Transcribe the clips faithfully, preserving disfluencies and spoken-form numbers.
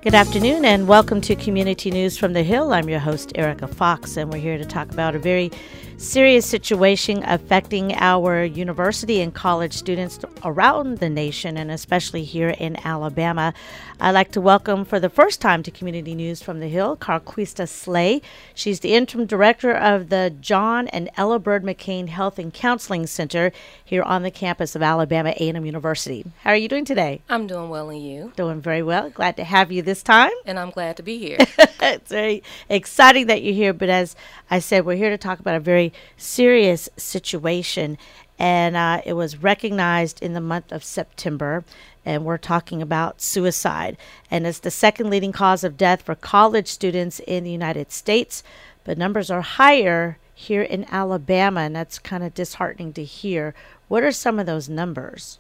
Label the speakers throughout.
Speaker 1: Good afternoon and welcome to Community News from the Hill. I'm your host, Erica Fox, and we're here to talk about a very serious situation affecting our university and college students around the nation, and especially here in Alabama. I'd like to welcome for the first time to Community News from the Hill, Carquista Slay. She's the interim director of the John and Ella Bird McCain Health and Counseling Center here on the campus of Alabama A and M University. How are you doing today?
Speaker 2: I'm doing well, and you?
Speaker 1: Doing very well. Glad to have you this time.
Speaker 2: And I'm glad to be here.
Speaker 1: It's very exciting that you're here, but as I said, we're here to talk about a very serious situation, and uh, it was recognized in the month of September, and we're talking about suicide, and it's the second leading cause of death for college students in the United States, but numbers are higher here in Alabama, and that's kind of disheartening to hear. What are some of those numbers?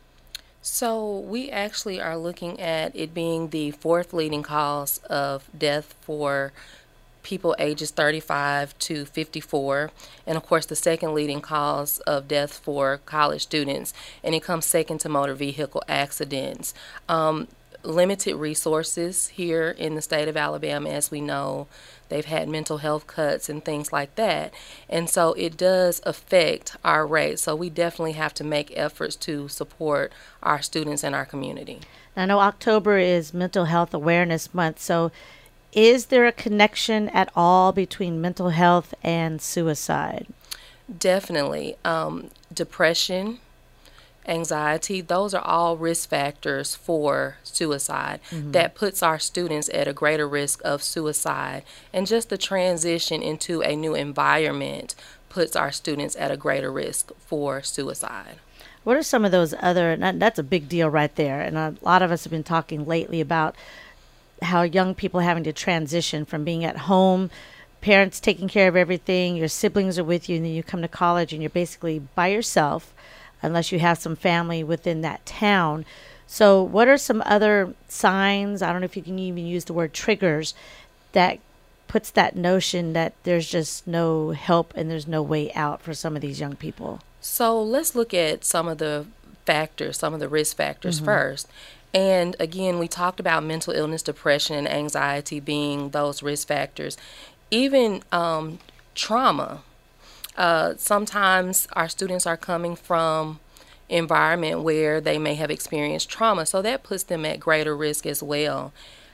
Speaker 2: So we actually are looking at it being the fourth leading cause of death for people ages thirty-five to fifty-four, and of course the second leading cause of death for college students, and it comes second to motor vehicle accidents. Um, limited resources here in the state of Alabama, as we know. They've had mental health cuts and things like that, and so it does affect our rate. So we definitely have to make efforts to support our students and our community.
Speaker 1: I know October is Mental Health Awareness Month, so is there a connection at all between mental health and suicide?
Speaker 2: Definitely. Um, depression, anxiety, those are all risk factors for suicide. Mm-hmm. That puts our students at a greater risk of suicide. And just the transition into a new environment puts our students at a greater risk for suicide. What
Speaker 1: are some of those other, and that's a big deal right there, and a lot of us have been talking lately about how young people are having to transition from being at home, parents taking care of everything, your siblings are with you, and then you come to college and you're basically by yourself unless you have some family within that town. So what are some other signs, I don't know if you can even use the word triggers, that puts that notion that there's just no help and there's no way out for some of these young people?
Speaker 2: So let's look at some of the factors, some of the risk factors mm-hmm. first. And again, we talked about mental illness, depression, and anxiety being those risk factors. Even um, trauma. Uh, sometimes our students are coming from environment where they may have experienced trauma, so that puts them at greater risk as well.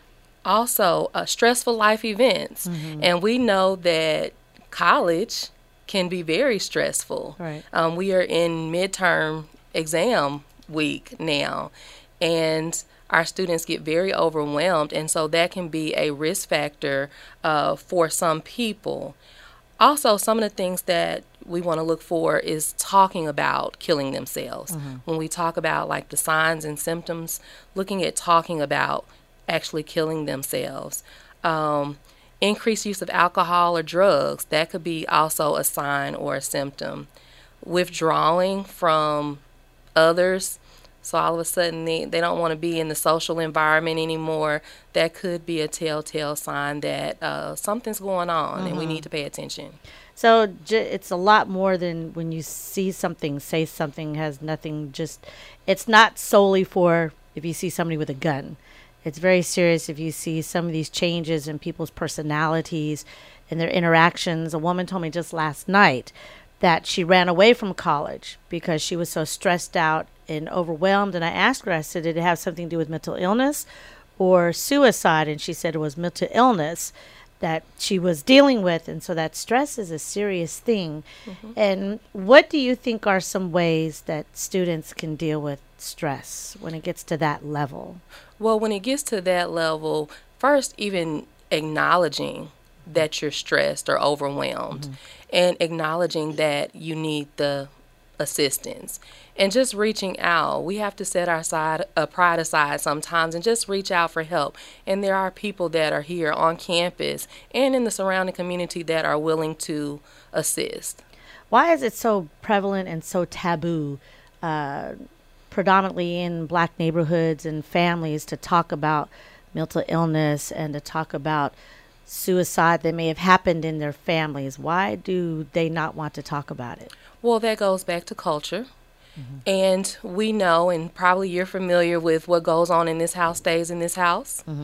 Speaker 2: Also, uh, stressful life events. Mm-hmm. And we know that college can be very stressful.
Speaker 1: Right.
Speaker 2: Um, we are in midterm exam week now, and our students get very overwhelmed, and so that can be a risk factor uh, for some people. Also, some of the things that we want to look for is talking about killing themselves. Mm-hmm. When we talk about like the signs and symptoms, looking at talking about actually killing themselves. Um, increased use of alcohol or drugs, that could be also a sign or a symptom. Withdrawing from others, so all of a sudden they, they don't want to be in the social environment anymore. That could be a telltale sign that uh, something's going on mm-hmm. and we need to pay attention.
Speaker 1: So j- it's a lot more than when you see something, say something has nothing, just, it's not solely for if you see somebody with a gun. It's very serious if you see some of these changes in people's personalities and their interactions. A woman told me just last night that she ran away from college because she was so stressed out and overwhelmed. And I asked her, I said, did it have something to do with mental illness or suicide? And she said it was mental illness that she was dealing with. And so that stress is a serious thing. Mm-hmm. And what do you think are some ways that students can deal with stress when it gets to that level?
Speaker 2: Well, when it gets to that level, first, even acknowledging that you're stressed or overwhelmed mm-hmm. and acknowledging that you need the assistance and just reaching out. We have to set our side, uh, pride aside sometimes and just reach out for help. And there are people that are here on campus and in the surrounding community that are willing to assist.
Speaker 1: Why is it so prevalent and so taboo, uh, predominantly in black neighborhoods and families, to talk about mental illness and to talk about suicide that may have happened in their families? Why do they not want to talk about it?
Speaker 2: Well, that goes back to culture. Mm-hmm. And we know, and probably you're familiar with, what goes on in this house stays in this house. Mm-hmm.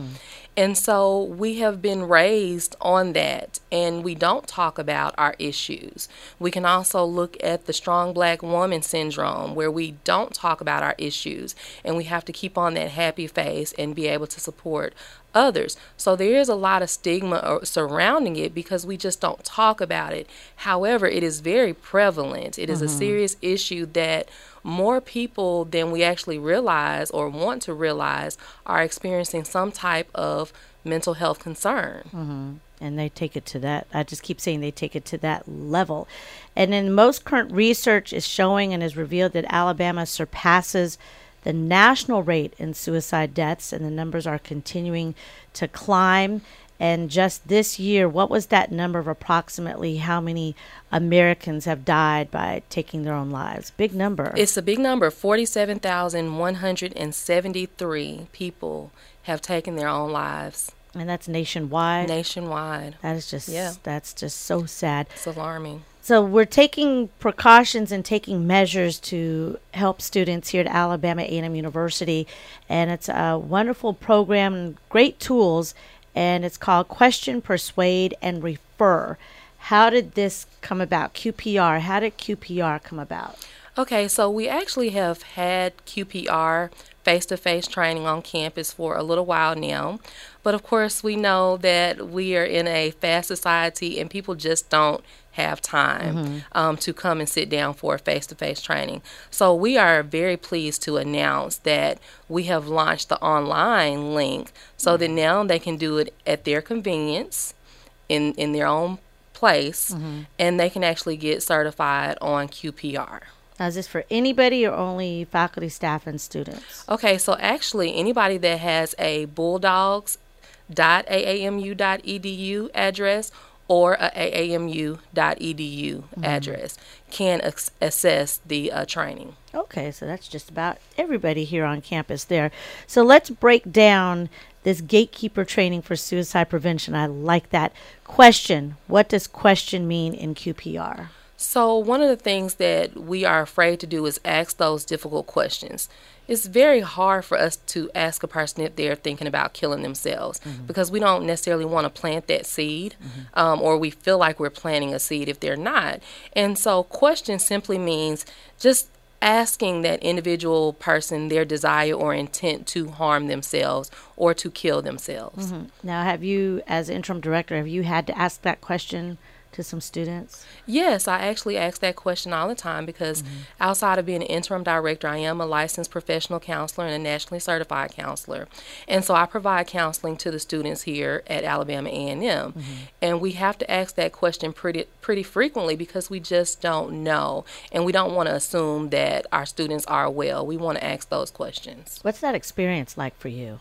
Speaker 2: And so we have been raised on that, and we don't talk about our issues. We can also look at the strong black woman syndrome, where we don't talk about our issues, and we have to keep on that happy face and be able to support others. So there is a lot of stigma surrounding it because we just don't talk about it. However, it is very prevalent. It is mm-hmm. a serious issue that more people than we actually realize or want to realize are experiencing some type of mental health concern.
Speaker 1: Mm-hmm. And they take it to that. I just keep saying they take it to that level. And then most current research is showing and has revealed that Alabama surpasses the national rate in suicide deaths, and the numbers are continuing to climb. And just this year, what was that number of approximately how many Americans have died by taking their own lives? Big number.
Speaker 2: It's a big number. forty-seven thousand one hundred seventy-three people have taken their own lives.
Speaker 1: And that's nationwide?
Speaker 2: Nationwide.
Speaker 1: That is just, yeah. that's just so sad.
Speaker 2: It's alarming.
Speaker 1: So we're taking precautions and taking measures to help students here at Alabama A and M University. And it's a wonderful program and great tools. And it's called Question, Persuade, and Refer. How did this come about? Q P R. How did Q P R come about?
Speaker 2: Okay, so we actually have had Q P R face-to-face training on campus for a little while now. But of course, we know that we are in a fast society and people just don't have time mm-hmm. um, to come and sit down for face-to-face training. So we are very pleased to announce that we have launched the online link so mm-hmm. that now they can do it at their convenience in, in their own place, mm-hmm. and they can actually get certified on Q P R.
Speaker 1: Now, is this for anybody or only faculty, staff, and students?
Speaker 2: Okay, so actually anybody that has a bulldogs dot a a m u dot e d u address or a a a m u dot e d u mm-hmm. address can ac- access the uh, training.
Speaker 1: Okay, so that's just about everybody here on campus there. So let's break down this gatekeeper training for suicide prevention. I like that. Question, what does question mean in Q P R?
Speaker 2: So one of the things that we are afraid to do is ask those difficult questions. It's very hard for us to ask a person if they're thinking about killing themselves mm-hmm. because we don't necessarily want to plant that seed mm-hmm. um, or we feel like we're planting a seed if they're not. And so question simply means just asking that individual person their desire or intent to harm themselves or to kill themselves.
Speaker 1: Mm-hmm. Now, have you, as interim director, have you had to ask that question to some students?
Speaker 2: Yes, I actually ask that question all the time because mm-hmm. outside of being an interim director, I am a licensed professional counselor and a nationally certified counselor. And so I provide counseling to the students here at Alabama A and M. Mm-hmm. And we have to ask that question pretty pretty frequently because we just don't know. And we don't want to assume that our students are well. We want to ask those questions.
Speaker 1: What's that experience like for you?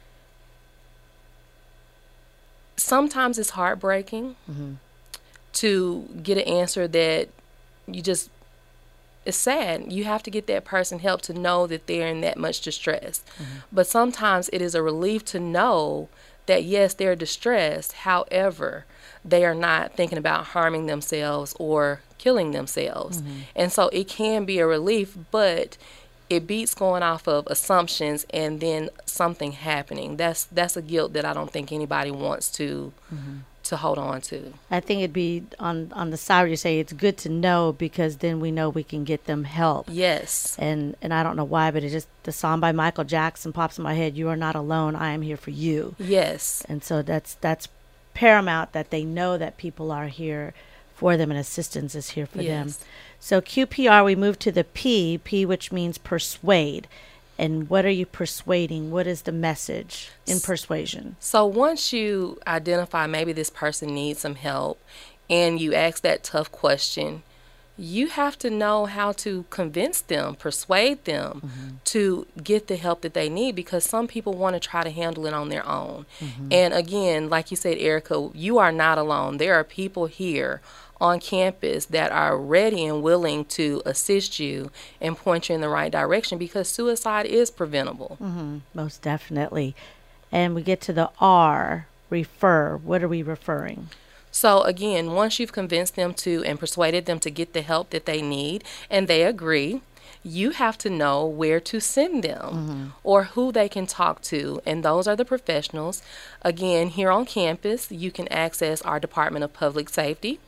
Speaker 2: Sometimes it's heartbreaking. Mm-hmm. to get an answer that you just, it's sad. You have to get that person help to know that they're in that much distress. Mm-hmm. But sometimes it is a relief to know that, yes, they're distressed. However, they are not thinking about harming themselves or killing themselves. Mm-hmm. And so it can be a relief, but it beats going off of assumptions and then something happening. That's that's a guilt that I don't think anybody wants to mm-hmm. to hold on to.
Speaker 1: I think it'd be on on the side where you say it's good to know because then we know we can get them help.
Speaker 2: Yes.
Speaker 1: And and I don't know why, but it just, the song by Michael Jackson pops in my head, "You are not alone, I am here for you."
Speaker 2: Yes.
Speaker 1: And so that's that's paramount that they know that people are here for them and assistance is here for
Speaker 2: yes.
Speaker 1: them. So Q P R, we move to the P, P which means persuade. And what are you persuading? What is the message in persuasion?
Speaker 2: So once you identify maybe this person needs some help and you ask that tough question, you have to know how to convince them, persuade them mm-hmm. to get the help that they need because some people want to try to handle it on their own. Mm-hmm. And again, like you said, Erica, you are not alone. There are people here on campus that are ready and willing to assist you and point you in the right direction because suicide is preventable.
Speaker 1: Mm-hmm. Most definitely. And we get to the R, refer. What are we referring?
Speaker 2: So again, once you've convinced them to and persuaded them to get the help that they need and they agree, you have to know where to send them mm-hmm. or who they can talk to. And those are the professionals. Again, here on campus, you can access our Department of Public Safety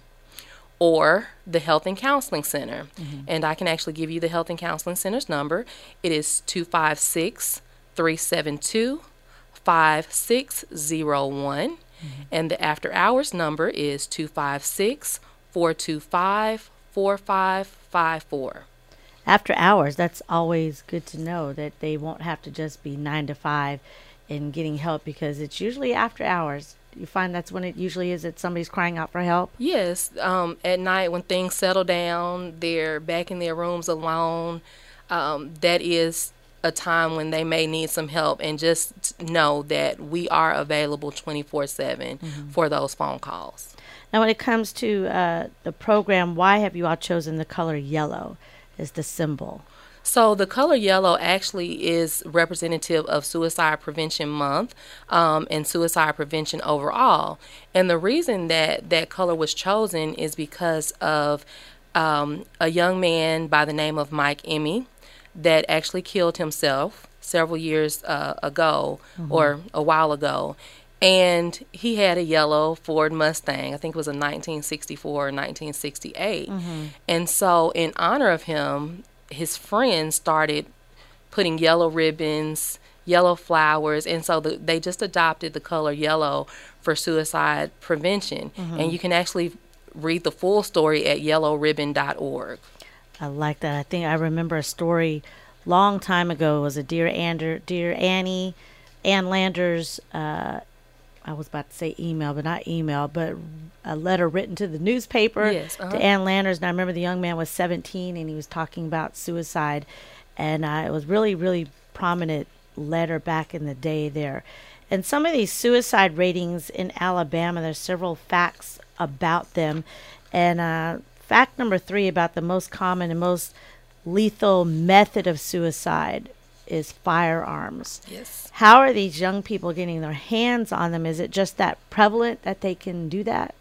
Speaker 2: or the Health and Counseling Center. Mm-hmm. And I can actually give you the Health and Counseling Center's number. It is two five six, three seven two, five six zero one. Mm-hmm. And the after hours number is two five six, four two five, four five five four.
Speaker 1: After hours, that's always good to know that they won't have to just be nine to five in getting help, because it's usually after hours. You find that's when it usually is that somebody's crying out for help?
Speaker 2: Yes. Um, at night when things settle down, they're back in their rooms alone. Um, that is a time when they may need some help, and just know that we are available twenty-four seven mm-hmm. for those phone calls.
Speaker 1: Now, when it comes to uh, the program, why have you all chosen the color yellow as the symbol?
Speaker 2: So the color yellow actually is representative of Suicide Prevention Month um, and suicide prevention overall. And the reason that that color was chosen is because of um, a young man by the name of Mike Emmy that actually killed himself several years uh, ago mm-hmm. or a while ago. And he had a yellow Ford Mustang. I think it was a nineteen sixty-four or nineteen sixty-eight. Mm-hmm. And so in honor of him, his friends started putting yellow ribbons, yellow flowers, and so the, they just adopted the color yellow for suicide prevention. Mm-hmm. And you can actually read the full story at yellow ribbon dot org.
Speaker 1: I like that. I think I remember a story long time ago. It was a Dear, Ander, Dear Annie, Ann Landers, uh, I was about to say email, but not email, but a letter written to the newspaper
Speaker 2: yes, uh-huh.
Speaker 1: to Ann Landers. And I remember the young man was seventeen and he was talking about suicide. And uh, it was really, really prominent letter back in the day there. And some of these suicide ratings in Alabama, there's several facts about them. And uh, fact number three about the most common and most lethal method of suicide is firearms.
Speaker 2: Yes.
Speaker 1: How are these young people getting their hands on them? Is it just that prevalent that they can do that?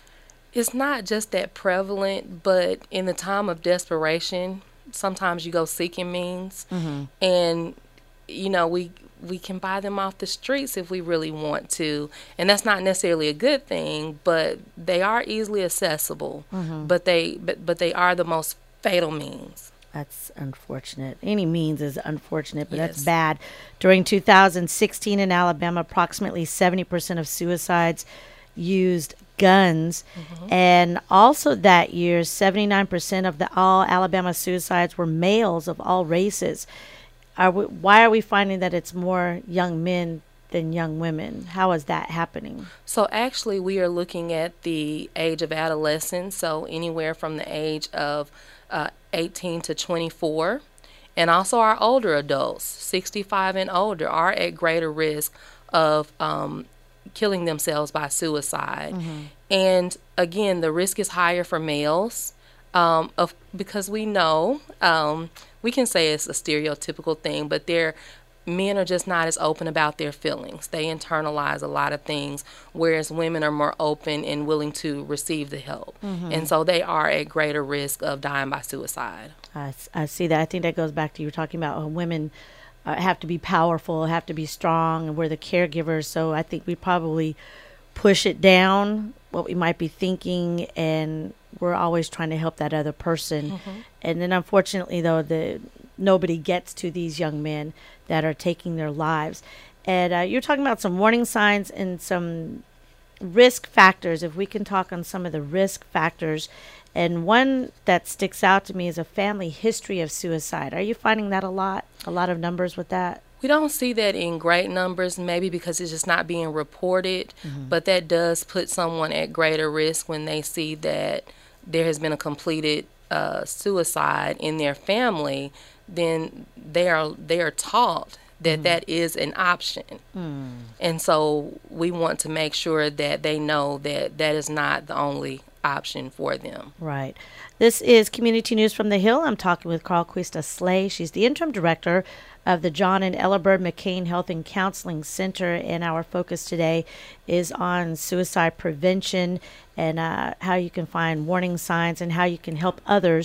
Speaker 2: It's not just that prevalent, but in the time of desperation, sometimes you go seeking means. Mm-hmm. And, you know, we we can buy them off the streets if we really want to. And that's not necessarily a good thing, but they are easily accessible. Mm-hmm. But they but, but they are the most fatal means.
Speaker 1: That's unfortunate. Any means is unfortunate, but
Speaker 2: yes.
Speaker 1: that's bad. During two thousand sixteen in Alabama, approximately seventy percent of suicides used guns. Mm-hmm. And also that year, seventy-nine percent of the all Alabama suicides were males of all races. Are we, why are we finding that it's more young men than young women? How is that happening?
Speaker 2: So actually, we are looking at the age of adolescence, so anywhere from the age of uh, eighteen to twenty-four, and also our older adults, sixty-five and older, are at greater risk of um, killing themselves by suicide. Mm-hmm. And again, the risk is higher for males um, of because we know um, we can say it's a stereotypical thing, but they're men are just not as open about their feelings. They internalize a lot of things, whereas women are more open and willing to receive the help. Mm-hmm. And so they are at greater risk of dying by suicide.
Speaker 1: I, I see that. I think that goes back to you were talking about uh, women uh, have to be powerful, have to be strong, and we're the caregivers. So I think we probably push it down, what we might be thinking, and we're always trying to help that other person. Mm-hmm. And then unfortunately, though, the nobody gets to these young men that are taking their lives. And uh, you're talking about some warning signs and some risk factors. If we can talk on some of the risk factors. And one that sticks out to me is a family history of suicide. Are you finding that a lot? A lot of numbers with that?
Speaker 2: We don't see that in great numbers, maybe because it's just not being reported. Mm-hmm. But that does put someone at greater risk when they see that there has been a completed uh, suicide in their family. Then they are they are taught that mm. that is an option. Mm. And so we want to make sure that they know that that is not the only option for them.
Speaker 1: Right. This is Community News from the Hill. I'm talking with Carlquista Slay. She's the interim director of the John and Ella Bird McCain Health and Counseling Center, and our focus today is on suicide prevention and uh, how you can find warning signs and how you can help others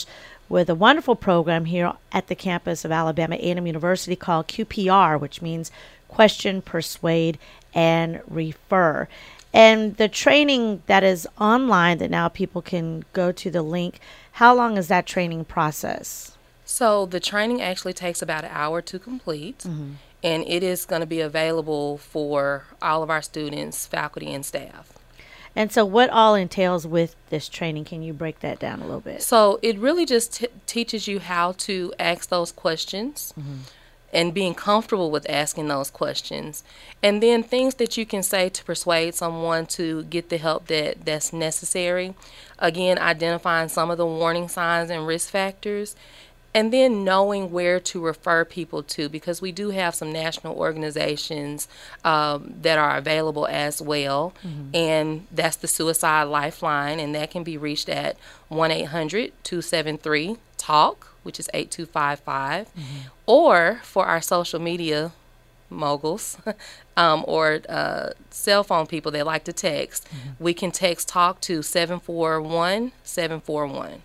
Speaker 1: with a wonderful program here at the campus of Alabama A and M University called Q P R, which means Question, Persuade, and Refer. And the training that is online that now people can go to the link, how long is that training process?
Speaker 2: So the training actually takes about an hour to complete, mm-hmm. and it is going to be available for all of our students, faculty, and staff.
Speaker 1: And so what all entails with this training? Can you break that down a little bit?
Speaker 2: So it really just t- teaches you how to ask those questions, mm-hmm. and being comfortable with asking those questions. And then things that you can say to persuade someone to get the help that, that's necessary. Again, identifying some of the warning signs and risk factors. And then knowing where to refer people to, because we do have some national organizations um, that are available as well. Mm-hmm. And that's the Suicide Lifeline, and that can be reached at one eight hundred two seven three TALK, which is eight two five five. Mm-hmm. Or for our social media moguls um, or uh, cell phone people that like to text, mm-hmm. we can text TALK to seven four one seven four one.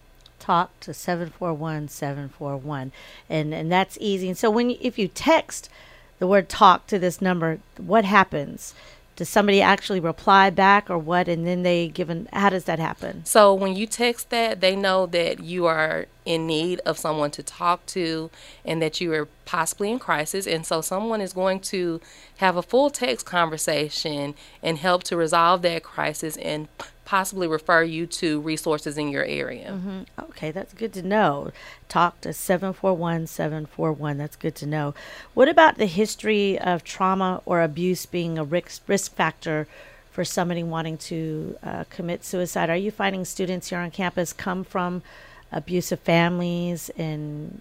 Speaker 1: Talk to seven four one seven four one, and and that's easy. And so when you, if you text the word talk to this number, what happens? Does somebody actually reply back or what? And then they give an, how does that happen?
Speaker 2: So when you text that, they know that you are in need of someone to talk to and that you are possibly in crisis. And so someone is going to have a full text conversation and help to resolve that crisis and possibly refer you to resources in your area.
Speaker 1: Mm-hmm. Okay, that's good to know. Talk to seven four one seven four one. That's good to know. What about the history of trauma or abuse being a risk, risk factor for somebody wanting to uh, commit suicide? Are you finding students here on campus come from abusive families and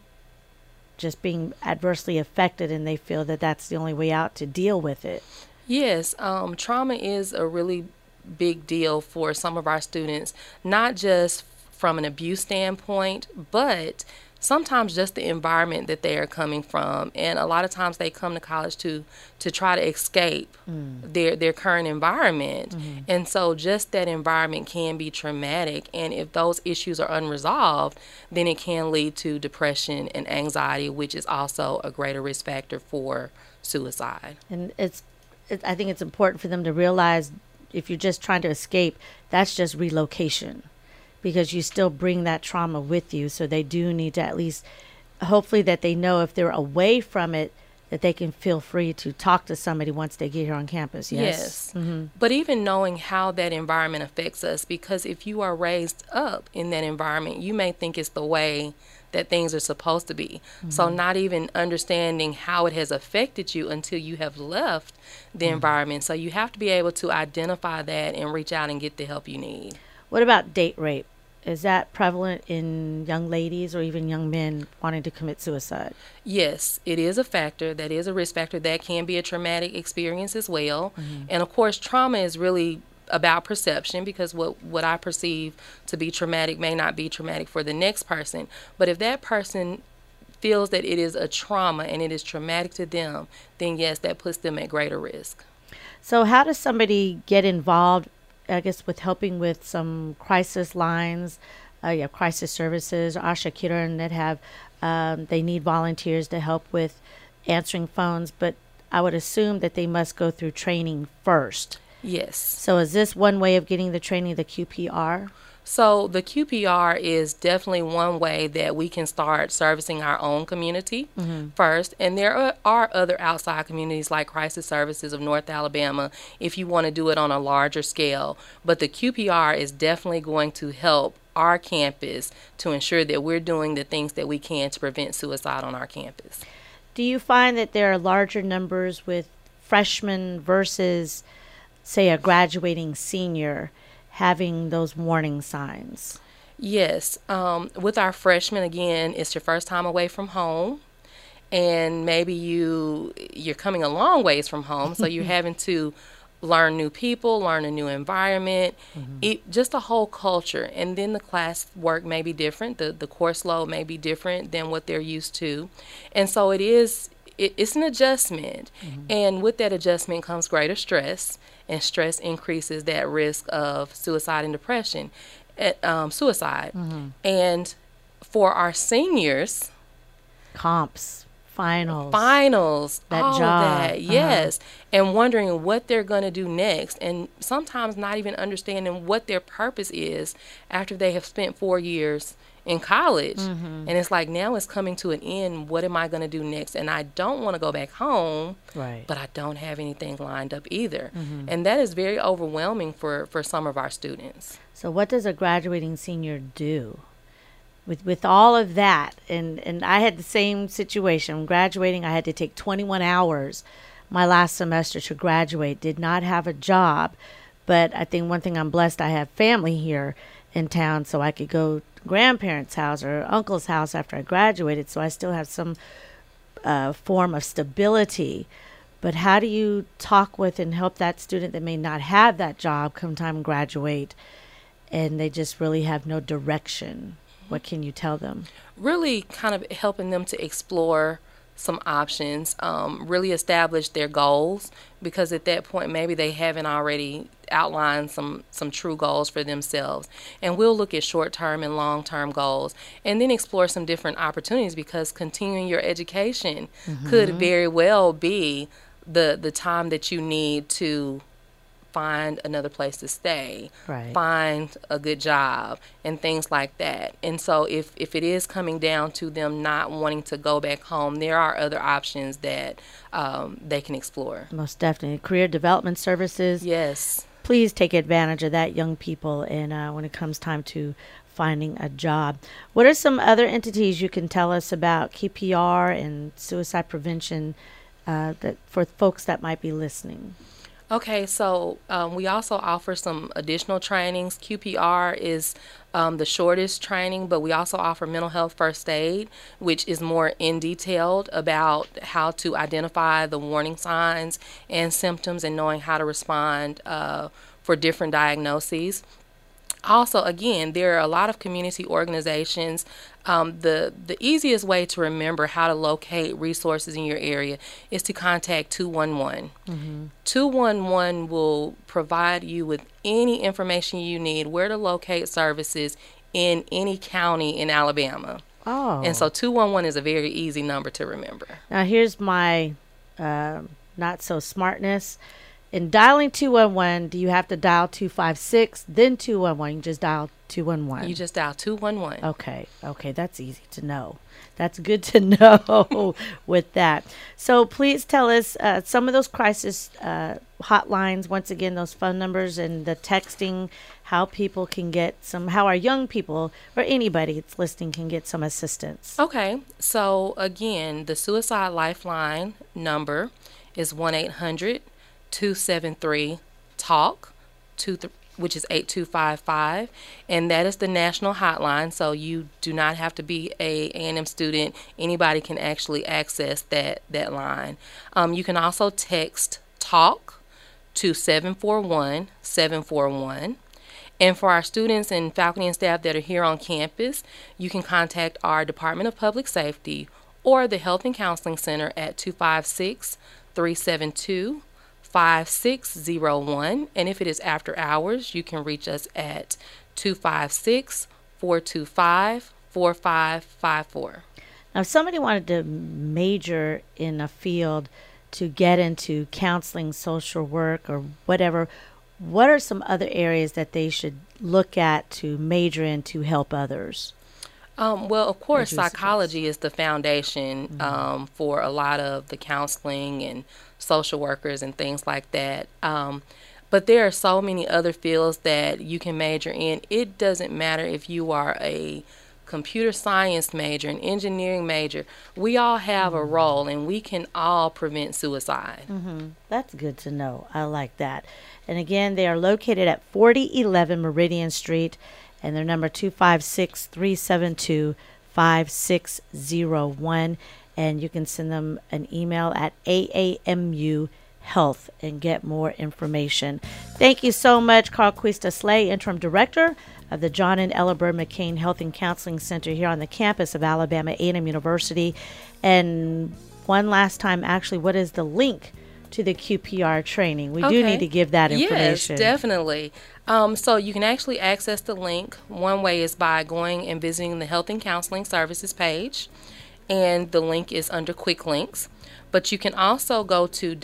Speaker 1: just being adversely affected, and they feel that that's the only way out to deal with it?
Speaker 2: Yes, um, trauma is a really big deal for some of our students, not just from an abuse standpoint, but sometimes just the environment that they are coming from. And a lot of times they come to college to to try to escape mm. their their current environment. Mm-hmm. And so just that environment can be traumatic, and if those issues are unresolved, then it can lead to depression and anxiety, which is also a greater risk factor for suicide.
Speaker 1: And it's it, I think it's important for them to realize, if you're just trying to escape, that's just relocation, because you still bring that trauma with you. So they do need to at least, hopefully that they know if they're away from it, that they can feel free to talk to somebody once they get here on campus. Yes.
Speaker 2: Yes.
Speaker 1: Mm-hmm.
Speaker 2: But even knowing how that environment affects us, because if you are raised up in that environment, you may think it's the way that things are supposed to be. Mm-hmm. So not even understanding how it has affected you until you have left the mm-hmm. environment. So you have to be able to identify that and reach out and get the help you need.
Speaker 1: What about date rape? Is that prevalent in young ladies or even young men wanting to commit suicide?
Speaker 2: Yes, it is a factor. That is a risk factor. That can be a traumatic experience as well. Mm-hmm. And of course, trauma is really about perception, because what, what I perceive to be traumatic may not be traumatic for the next person. But if that person feels that it is a trauma and it is traumatic to them, then yes, that puts them at greater risk.
Speaker 1: So how does somebody get involved, I guess, with helping with some crisis lines, uh, you have crisis services, Asha Kiran, that have, um, they need volunteers to help with answering phones, but I would assume that they must go through training first.
Speaker 2: Yes.
Speaker 1: So is this one way of getting the training, the Q P R?
Speaker 2: So the Q P R is definitely one way that we can start servicing our own community mm-hmm. first. And there are, are other outside communities like Crisis Services of North Alabama if you want to do it on a larger scale. But the Q P R is definitely going to help our campus to ensure that we're doing the things that we can to prevent suicide on our campus.
Speaker 1: Do you find that there are larger numbers with freshmen versus, say, a graduating senior having those warning signs?
Speaker 2: Yes. Um, with our freshmen, again, it's your first time away from home, and maybe you, you're coming a long ways from home, so you're having to learn new people, learn a new environment, mm-hmm. it, just the whole culture. And then the class work may be different. The, the course load may be different than what they're used to. And so it is, it, it's an adjustment. Mm-hmm. And with that adjustment comes greater stress, and stress increases that risk of suicide and depression, um, suicide. Mm-hmm. And for our seniors,
Speaker 1: comps, finals,
Speaker 2: finals,
Speaker 1: that
Speaker 2: all
Speaker 1: job.
Speaker 2: of that, yes, uh-huh. and wondering what they're going to do next, and sometimes not even understanding what their purpose is after they have spent four years in college. Mm-hmm. And it's like, now it's coming to an end. What am I going to do next? And I don't want to go back home,
Speaker 1: right.
Speaker 2: but I don't have anything lined up either.
Speaker 1: Mm-hmm.
Speaker 2: And that is very overwhelming for, for some of our students.
Speaker 1: So what does a graduating senior do? With with all of that, and, and I had the same situation. Graduating, I had to take twenty-one hours my last semester to graduate. Did not have a job, but I think one thing I'm blessed, I have family here in town, so I could go to grandparents' house or uncle's house after I graduated, so I still have some uh, form of stability. But how do you talk with and help that student that may not have that job come time and graduate, and they just really have no direction? What can you tell them?
Speaker 2: Really kind of helping them to explore some options, um, really establish their goals, because at that point maybe they haven't already outlined some, some true goals for themselves. And we'll look at short-term and long-term goals, and then explore some different opportunities, because continuing your education mm-hmm. could very well be the, the time that you need to find another place to stay,
Speaker 1: right.
Speaker 2: find a good job, and things like that. And so if, if it is coming down to them not wanting to go back home, there are other options that um, they can explore.
Speaker 1: Most definitely. Career development services.
Speaker 2: Yes.
Speaker 1: Please take advantage of that, young people, and uh, when it comes time to finding a job. What are some other entities you can tell us about Q P R and suicide prevention uh, that for folks that might be listening?
Speaker 2: Okay, so um, we also offer some additional trainings. Q P R is um, the shortest training, but we also offer mental health first aid, which is more in detailed about how to identify the warning signs and symptoms and knowing how to respond uh, for different diagnoses. Also, again, there are a lot of community organizations. Um, the the easiest way to remember how to locate resources in your area is to contact two one one. Mm-hmm. two one one will provide you with any information you need, where to locate services in any county in Alabama.
Speaker 1: Oh.
Speaker 2: And so two one one is a very easy number to remember.
Speaker 1: Now, here's my uh, not so smartness. In dialing two one one, do you have to dial two five six, then two one one? You just dial two one one.
Speaker 2: You just dial two one one.
Speaker 1: Okay. Okay. That's easy to know. That's good to know with that. So please tell us uh, some of those crisis uh, hotlines, once again, those phone numbers and the texting, how people can get some, how our young people or anybody that's listening can get some assistance.
Speaker 2: Okay. So again, the Suicide Lifeline number is one eight hundred two seven three talk, two th- which is eight two five five, and that is the national hotline, so you do not have to be a A and M student. Anybody can actually access that, that line. Um, you can also text TALK to seven four one seven four one. And for our students and faculty and staff that are here on campus, you can contact our Department of Public Safety or the Health and Counseling Center at two five six three seven two five six zero one, and if it is after hours, you can reach us at two five six four two five four five five four.
Speaker 1: Now, if somebody wanted to major in a field to get into counseling, social work, or whatever, what are some other areas that they should look at to major in to help others?
Speaker 2: Um, well, of course, psychology is the foundation mm-hmm. um, for a lot of the counseling and social workers and things like that. Um, but there are so many other fields that you can major in. It doesn't matter if you are a computer science major, an engineering major. We all have mm-hmm. a role, and we can all prevent suicide.
Speaker 1: Mm-hmm. That's good to know. I like that. And again, they are located at forty eleven Meridian Street, and their number two five six three seven two five six zero one. And you can send them an email at A A M U Health and get more information. Thank you so much, Carlquista Slay, Interim Director of the John and Ella Bird McCain Health and Counseling Center here on the campus of Alabama A and M University. And one last time, actually, what is the link to the Q P R training? We
Speaker 2: Okay.
Speaker 1: do need to give that information.
Speaker 2: Yes, definitely. Um, so you can actually access the link. One way is by going and visiting the Health and Counseling Services page, and the link is under Quick Links. But you can also go to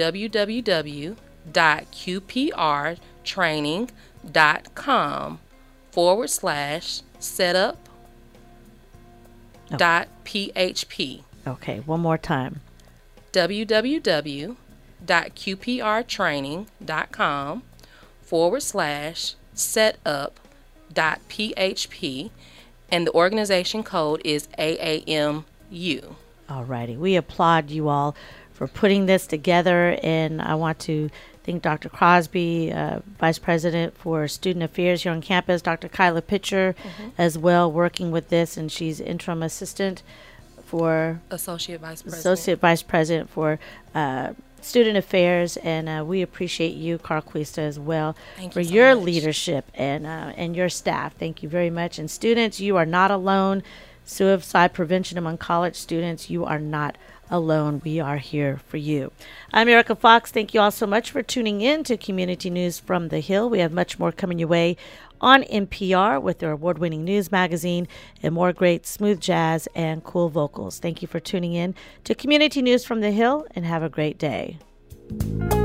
Speaker 2: www.qprtraining.com forward slash setup dot php.
Speaker 1: Okay, one more time.
Speaker 2: www.qprtraining.com forward slash setup dot php, and the organization code is A A M U.
Speaker 1: All righty. We applaud you all for putting this together, and I want to thank Doctor Crosby, uh, Vice President for Student Affairs here on campus, Doctor Kyla Pitcher mm-hmm. as well, working with this, and she's interim assistant for
Speaker 2: Associate Vice President.
Speaker 1: Associate Vice President for uh, Student Affairs, and uh, we appreciate you, Carquista, as well
Speaker 2: Thank
Speaker 1: for
Speaker 2: you so
Speaker 1: your
Speaker 2: much.
Speaker 1: leadership and uh, and your staff. Thank you very much. And students, you are not alone. Suicide prevention among college students, you are not alone. We are here for you. I'm Erica Fox. Thank you all so much for tuning in to Community News from the Hill. We have much more coming your way on N P R with their award-winning news magazine and more great smooth jazz and cool vocals. Thank you for tuning in to Community News from the Hill, and have a great day.